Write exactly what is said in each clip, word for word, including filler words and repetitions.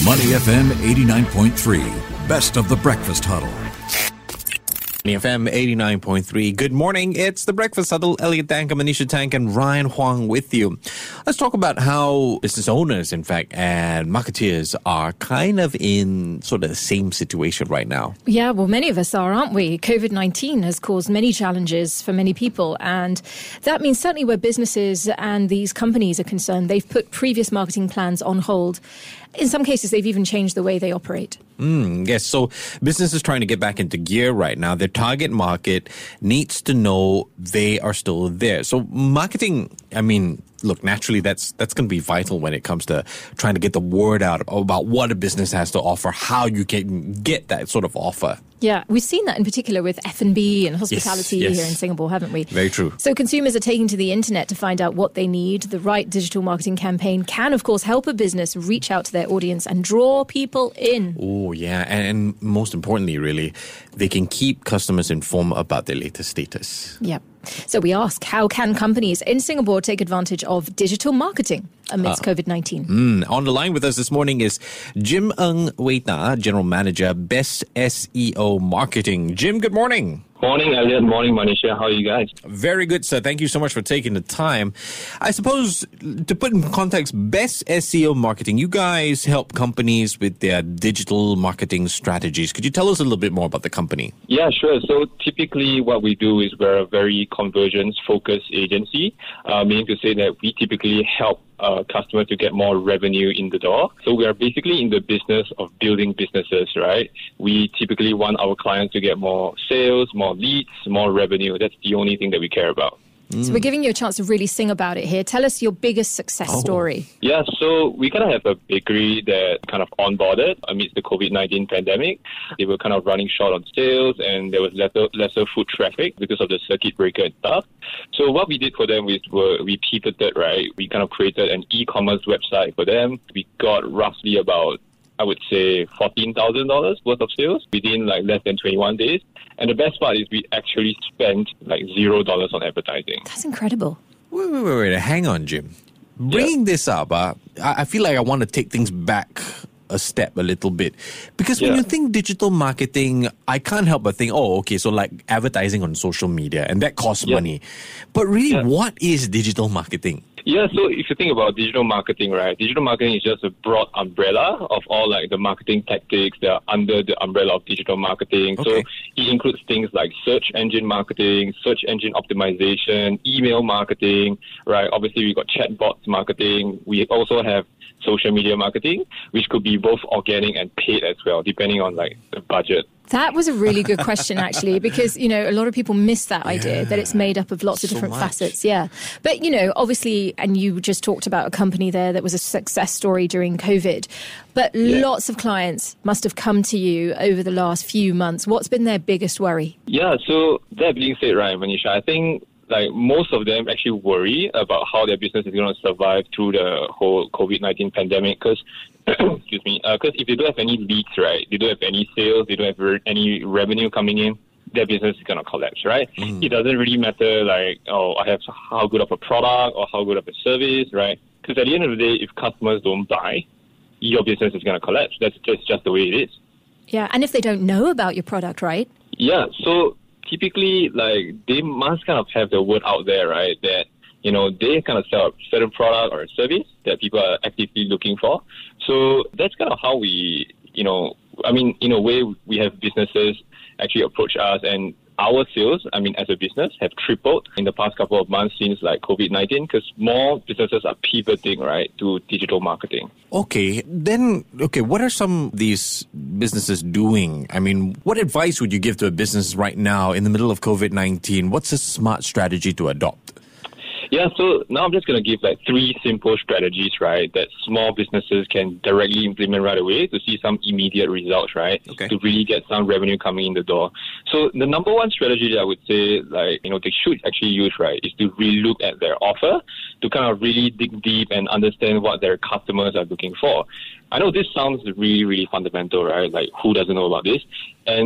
Money F M eighty-nine point three, best of the breakfast huddle. Money F M eighty-nine point three. Good morning. It's the Breakfast Huddle. Elliot Tank, Manisha Tank, and Ryan Huang with you. Let's talk about how business owners, in fact, and marketeers are kind of in sort of the same situation right now. Yeah, well, many of us are, aren't we? COVID nineteen has caused many challenges for many people. And that means certainly where businesses and these companies are concerned, they've put previous marketing plans on hold. In some cases, they've even changed the way they operate. Mm, yes, so businesses trying to get back into gear right now. Their target market needs to know they are still there. So marketing, I mean, look, naturally, that's that's going to be vital when it comes to trying to get the word out about what a business has to offer, how you can get that sort of offer. Yeah, we've seen that in particular with F and B and hospitality yes, yes. here in Singapore, haven't we? Very true. So consumers are taking to the internet to find out what they need. The right digital marketing campaign can, of course, help a business reach out to their audience and draw people in. Oh, yeah. And, and most importantly, really, they can keep customers informed about their latest status. Yep. So we ask, how can companies in Singapore take advantage of digital marketing amidst uh, COVID nineteen? Mm, on the line with us this morning is Jim Ng Wei Ta, General Manager, Best S E O Marketing. Jim, good morning. Morning, Elliot. Morning, Manisha. How are you guys? Very good, sir. Thank you so much for taking the time. I suppose, to put in context, Best S E O Marketing, you guys help companies with their digital marketing strategies. Could you tell us a little bit more about the company? Yeah, sure. So typically what we do is we're a very conversions-focused agency, uh, meaning to say that we typically help Uh, customer to get more revenue in the door. So we are basically in the business of building businesses, right? We typically want our clients to get more sales, more leads, more revenue. That's the only thing that we care about. Mm. So we're giving you a chance to really sing about it here. Tell us your biggest success oh. story. Yeah, so we kind of have a bakery that kind of onboarded amidst the COVID nineteen pandemic. They were kind of running short on sales and there was lesser, lesser foot traffic because of the circuit breaker and stuff. So what we did for them is were, we pivoted, right? We kind of created an e-commerce website for them. We got roughly about, I would say, fourteen thousand dollars worth of sales within like less than twenty-one days. And the best part is we actually spent like zero dollars on advertising. That's incredible. Wait, wait, wait, wait. Hang on, Jim. Bringing yeah. this up, uh, I feel like I want to take things back a step a little bit. Because when yeah. you think digital marketing, I can't help but think, oh, okay, so like advertising on social media, and that costs yeah. money. But really, yeah. what is digital marketing? Yeah, so if you think about digital marketing, right, digital marketing is just a broad umbrella of all like the marketing tactics that are under the umbrella of digital marketing. Okay. So it includes things like search engine marketing, search engine optimization, email marketing, right? Obviously, we got chatbots marketing. We also have social media marketing, which could be both organic and paid as well, depending on like the budget. That was a really good question, actually, because, you know, a lot of people miss that idea, yeah. that it's made up of lots of so different much. facets. Yeah. But, you know, obviously, and you just talked about a company there that was a success story during COVID, but yeah. lots of clients must have come to you over the last few months. What's been their biggest worry? Yeah, so that being said, right, Manisha, I think like most of them actually worry about how their business is going to survive through the whole COVID nineteen pandemic because, excuse me, because uh, if they don't have any leads, right, they don't have any sales, they don't have re- any revenue coming in, their business is going to collapse, right? Mm. It doesn't really matter like, oh, I have how good of a product or how good of a service, right? Because at the end of the day, if customers don't buy, your business is going to collapse. That's just, just the way it is. Yeah, and if they don't know about your product, right? Yeah, so typically, like, they must kind of have the word out there, right, that, you know, they kind of sell a certain product or a service that people are actively looking for. So that's kind of how we, you know, I mean, in a way, we have businesses actually approach us, and our sales, I mean, as a business, have tripled in the past couple of months since like COVID nineteen because more businesses are pivoting, right, to digital marketing. Okay, then, okay, what are some of these businesses doing? I mean, what advice would you give to a business right now in the middle of COVID nineteen? What's a smart strategy to adopt? Yeah, so now I'm just going to give like three simple strategies, right, that small businesses can directly implement right away to see some immediate results, right, okay. to really get some revenue coming in the door. So the number one strategy that I would say, like, you know, they should actually use, right, is to really look at their offer, to kind of really dig deep and understand what their customers are looking for. I know this sounds really, really fundamental, right, like who doesn't know about this? And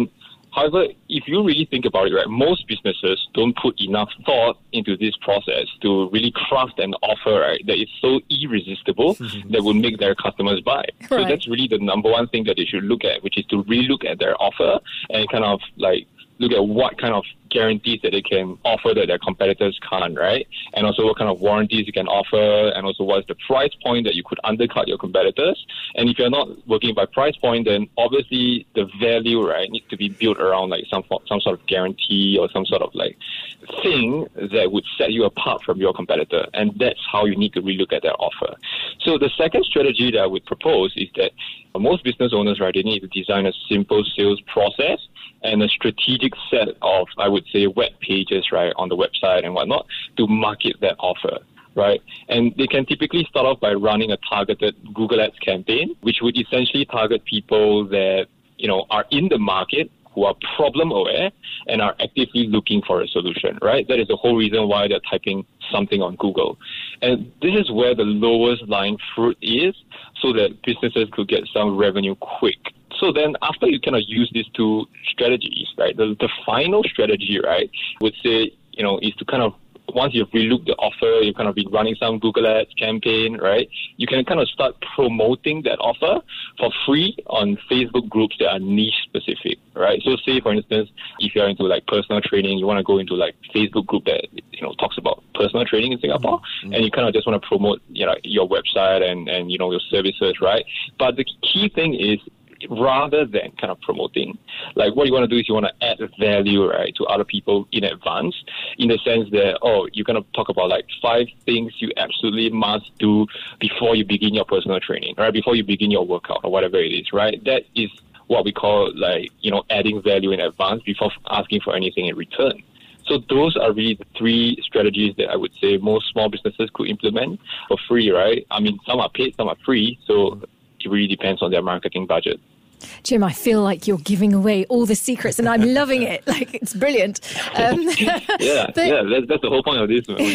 However, if you really think about it, right, most businesses don't put enough thought into this process to really craft an offer, right, that is so irresistible that will make their customers buy. Right. So that's really the number one thing that they should look at, which is to really look at their offer and kind of like look at what kind of guarantees that they can offer that their competitors can't, right? And also what kind of warranties you can offer, and also what's the price point that you could undercut your competitors. And if you're not working by price point, then obviously the value, right, needs to be built around like some some sort of guarantee or some sort of like thing that would set you apart from your competitor. And that's how you need to relook at their offer. So the second strategy that I would propose is that most business owners, right, they need to design a simple sales process and a strategic set of, I would say, web pages, right, on the website and whatnot to market that offer, right? And they can typically start off by running a targeted Google Ads campaign, which would essentially target people that, you know, are in the market, who are problem aware and are actively looking for a solution, right? That is the whole reason why they're typing something on Google. And this is where the lowest lying fruit is, so that businesses could get some revenue quick. So then after you kind of use these two strategies, right, the, the final strategy, right, would say, you know, is to kind of, once you've relooked the offer, you've kind of been running some Google Ads campaign, right, you can kind of start promoting that offer for free on Facebook groups that are niche specific, right? So say, for instance, if you're into like personal training, you want to go into like Facebook group that, you know, talks about personal training in Singapore, mm-hmm. and you kind of just want to promote, you know, your website and, and, you know, your services, right? But the key thing is, rather than kind of promoting, like what you want to do is you want to add value, right, to other people in advance, in the sense that, oh, you're going to talk about like five things you absolutely must do before you begin your personal training, right, before you begin your workout or whatever it is, right? That is what we call like, you know, adding value in advance before asking for anything in return. So those are really the three strategies that I would say most small businesses could implement for free, right? I mean, some are paid, some are free, so it really depends on their marketing budget. Jim, I feel like you're giving away all the secrets, and I'm loving it. Like, it's brilliant. Um, yeah, but, yeah, that's, that's the whole point of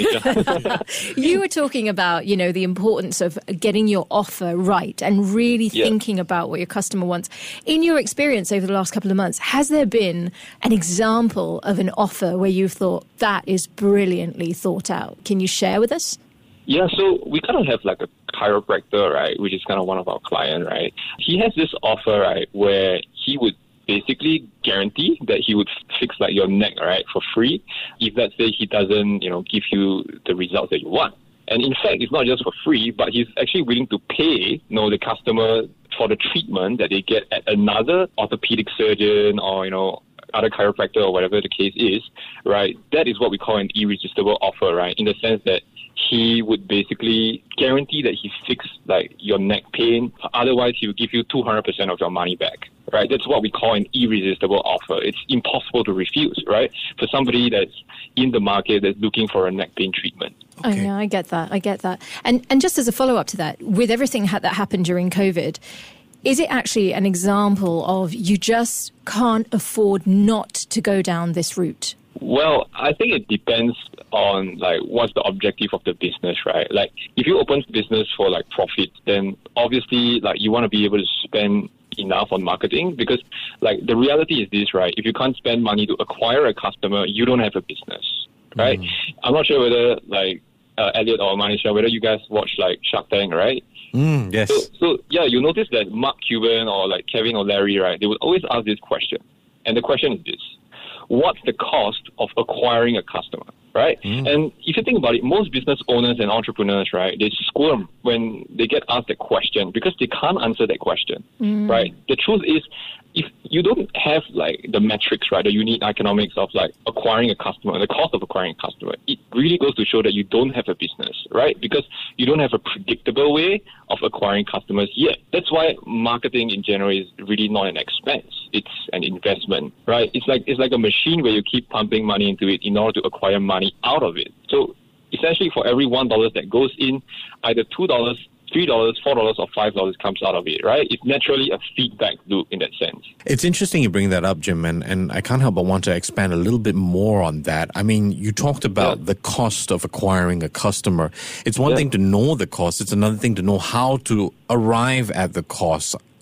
this. You were talking about, you know, the importance of getting your offer right and really yeah. thinking about what your customer wants. In your experience over the last couple of months, has there been an example of an offer where you've thought that is brilliantly thought out? Can you share with us? Yeah, so we kind of have like a chiropractor, right, which is kind of one of our clients, right? He has this offer, right, where he would basically guarantee that he would fix like your neck, right, for free if, let's say, he doesn't, you know, give you the results that you want. And in fact, it's not just for free, but he's actually willing to pay, you know, the customer for the treatment that they get at another orthopedic surgeon or, you know, other chiropractor or whatever the case is, right? That is what we call an irresistible offer, right? In the sense that he would basically guarantee that he fixed like your neck pain. Otherwise, he will give you two hundred percent of your money back, right? That's what we call an irresistible offer. It's impossible to refuse, right? For somebody that's in the market that's looking for a neck pain treatment. Okay. I know, I get that, I get that. And and just as a follow-up to that, with everything that happened during COVID, is it actually an example of you just can't afford not to go down this route? Well, I think it depends on like what's the objective of the business, right? Like if you open business for like profit, then obviously like you want to be able to spend enough on marketing, because like the reality is this, right? If you can't spend money to acquire a customer, you don't have a business, right? Mm. I'm not sure whether like uh, Elliot or Manisha, whether you guys watch like Shark Tank, right? Mm, yes. So, so yeah, you notice that Mark Cuban or like Kevin or Larry, right? They would always ask this question, and the question is this: what's the cost of acquiring a customer, right? Mm. And if you think about it, most business owners and entrepreneurs, right, they squirm when they get asked that question because they can't answer that question, mm. right? The truth is, if you don't have like the metrics, right, the unit economics of like acquiring a customer, the cost of acquiring a customer, it really goes to show that you don't have a business, right? Because you don't have a predictable way of acquiring customers yet. That's why marketing in general is really not an expense. It's an investment, right? It's like it's like a machine where you keep pumping money into it in order to acquire money out of it. So essentially, for every one dollar that goes in, either two dollars, three dollars, four dollars, or five dollars comes out of it, right? It's naturally a feedback loop in that sense. It's interesting you bring that up, Jim, and, and I can't help but want to expand a little bit more on that. I mean, you talked about yeah. the cost of acquiring a customer. It's one yeah. thing to know the cost. It's another thing to know how to arrive at the cost.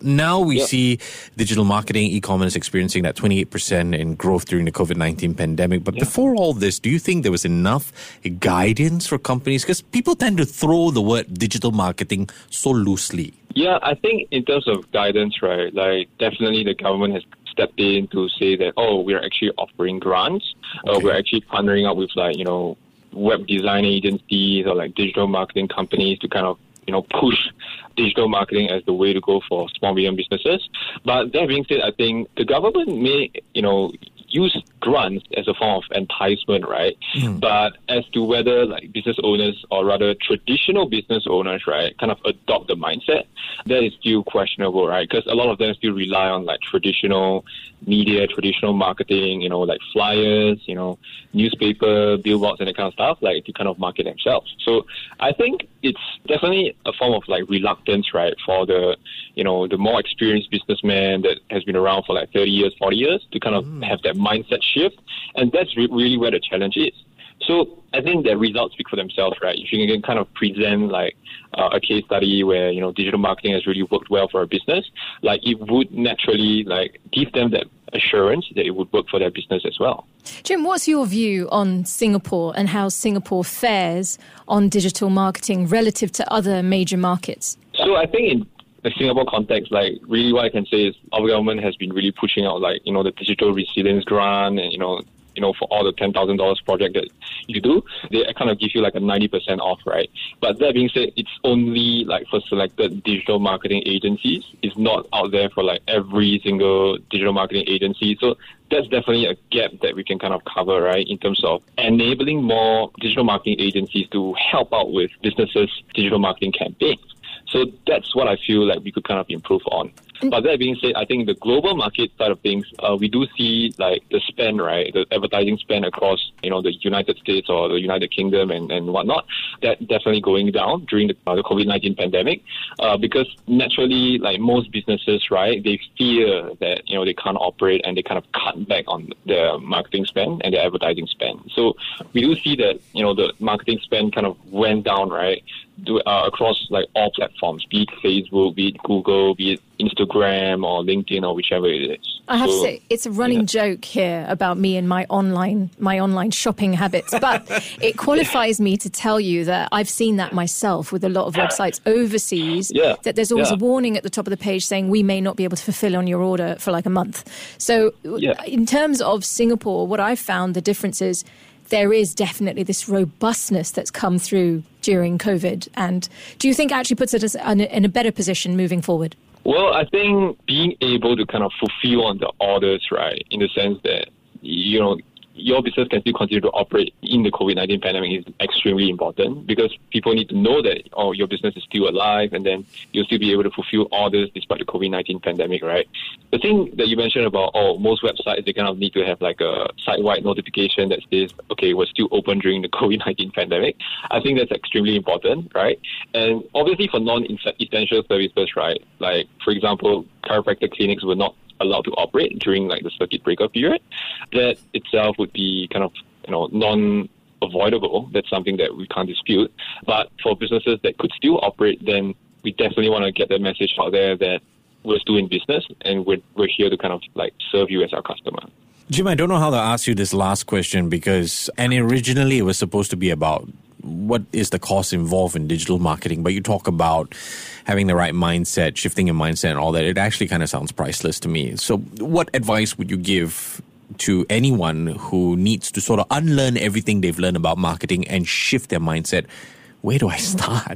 now we Yep. see digital marketing, e-commerce experiencing that twenty-eight percent in growth during the COVID nineteen pandemic. But Yeah. before all this, do you think there was enough guidance for companies? Because people tend to throw the word digital marketing so loosely. Yeah, I think in terms of guidance, right, like definitely the government has stepped in to say that, oh, we're actually offering grants. Uh, Okay. we're actually partnering up with like, you know, web design agencies or like digital marketing companies to kind of, you know, push digital marketing as the way to go for small, medium businesses. But that being said, I think the government may, you know, use grants as a form of enticement, right? Mm. But as to whether like business owners or rather traditional business owners, right, kind of adopt the mindset, that is still questionable, right? Because a lot of them still rely on like traditional media, traditional marketing, you know, like flyers, you know, newspaper, billboards and that kind of stuff, like to kind of market themselves. So I think it's definitely a form of like reluctance, right, for the, you know, the more experienced businessman that has been around for like thirty years, forty years to kind of mm. have that mindset shift. And that's re- really where the challenge is. So I think the results speak for themselves, right? If you can kind of present like uh, a case study where, you know, digital marketing has really worked well for a business, like it would naturally like give them that assurance that it would work for their business as well. Jim, what's your view on Singapore and how Singapore fares on digital marketing relative to other major markets? So I think in the Singapore context, like really what I can say is our government has been really pushing out like, you know, the digital resilience grant and, you know, you know, for all the ten thousand dollars project that you do, they kind of give you like a ninety percent off, right? But that being said, it's only like for selected digital marketing agencies. It's not out there for like every single digital marketing agency. So that's definitely a gap that we can kind of cover, right, in terms of enabling more digital marketing agencies to help out with businesses' digital marketing campaigns. So that's what I feel like we could kind of improve on. But that being said, I think the global market side of things, uh, we do see like the spend, right, the advertising spend across, you know, the United States or the United Kingdom and, and whatnot, that definitely going down during the, uh, the COVID nineteen pandemic, uh, because naturally, like most businesses, right, they fear that, you know, they can't operate and they kind of cut back on their marketing spend and their advertising spend. So we do see that, you know, the marketing spend kind of went down, right, do, uh, across like all platforms, be it Facebook, be it Google, be it Instagram or LinkedIn or whichever it is. I have so, to say, it's a running yeah. joke here about me and my online my online shopping habits, but it qualifies me to tell you that I've seen that myself with a lot of websites overseas, yeah. that there's always yeah. a warning at the top of the page saying we may not be able to fulfill on your order for like a month. So yeah. in terms of Singapore, what I've found the difference is there is definitely this robustness that's come through during COVID. And do you think it actually puts us in a better position moving forward? Well, I think being able to kind of fulfill on the orders, right, in the sense that, you know, your business can still continue to operate in the COVID nineteen pandemic is extremely important because people need to know that, oh, your business is still alive and then you'll still be able to fulfill orders despite the COVID nineteen pandemic, right? The thing that you mentioned about, oh, most websites, they kind of need to have like a site-wide notification that says, okay, we're still open during the COVID nineteen pandemic. I think that's extremely important, right? And obviously for non-essential services, right, like, for example, chiropractic clinics were not allowed to operate during like the circuit breaker period. That itself would be kind of, you know, non-avoidable. That's something that we can't dispute. But for businesses that could still operate, then we definitely want to get the message out there that we're still in business and we're, we're here to kind of like serve you as our customer. Jim, I don't know how to ask you this last question because, and originally it was supposed to be about what is the cost involved in digital marketing, but you talk about having the right mindset, shifting your mindset and all that. It actually kind of sounds priceless to me. So what advice would you give to anyone who needs to sort of unlearn everything they've learned about marketing and shift their mindset? Where do I start?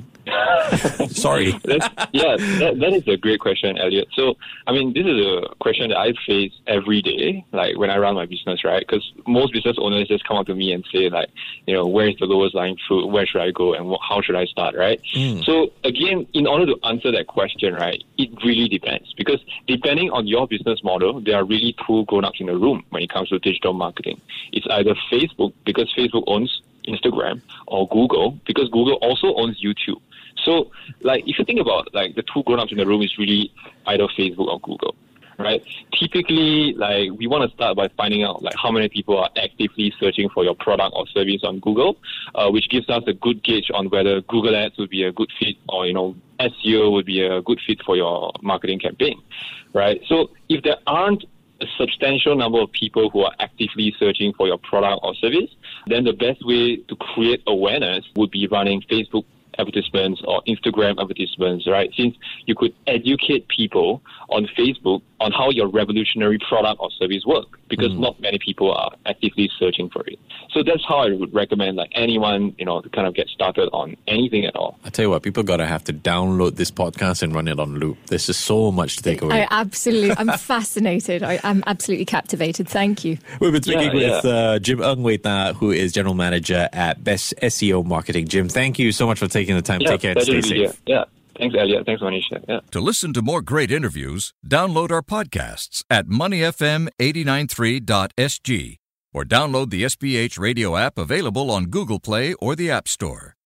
Sorry. That's, yeah, that, that is a great question, Elliot. So, I mean, this is a question that I face every day, like when I run my business, right? Because most business owners just come up to me and say, like, you know, where is the lowest lying fruit? Where should I go? And wh- how should I start, right? Mm. So, again, in order to answer that question, right, it really depends. Because depending on your business model, there are really two grown-ups in the room when it comes to digital marketing. It's either Facebook, because Facebook owns Instagram, or Google, because Google also owns YouTube. So, like, if you think about, like, the two grown-ups in the room is really either Facebook or Google. right? Typically, like we want to start by finding out like how many people are actively searching for your product or service on Google, uh, which gives us a good gauge on whether Google Ads would be a good fit or, you know, S E O would be a good fit for your marketing campaign, right? So if there aren't a substantial number of people who are actively searching for your product or service, then the best way to create awareness would be running Facebook advertisements or Instagram advertisements, right? Since you could educate people on Facebook on how your revolutionary product or service work, because mm. not many people are actively searching for it. So that's how I would recommend like anyone, you know, to kind of get started on anything at all. I tell you what, people gotta have to download this podcast and run it on loop. There's just so much to take away. I absolutely, I'm fascinated. I, I'm absolutely captivated. Thank you. We've been speaking yeah, with yeah. Uh, Jim Ng Wei Ta, who is General Manager at Best S E O Marketing. Jim, thank you so much for taking the time. Yeah, Take care and stay safe. Yeah. Thanks, Elliot. Thanks, Manisha. Yeah. To listen to more great interviews, download our podcasts at money f m eight nine three dot s g or download the S B H radio app available on Google Play or the App Store.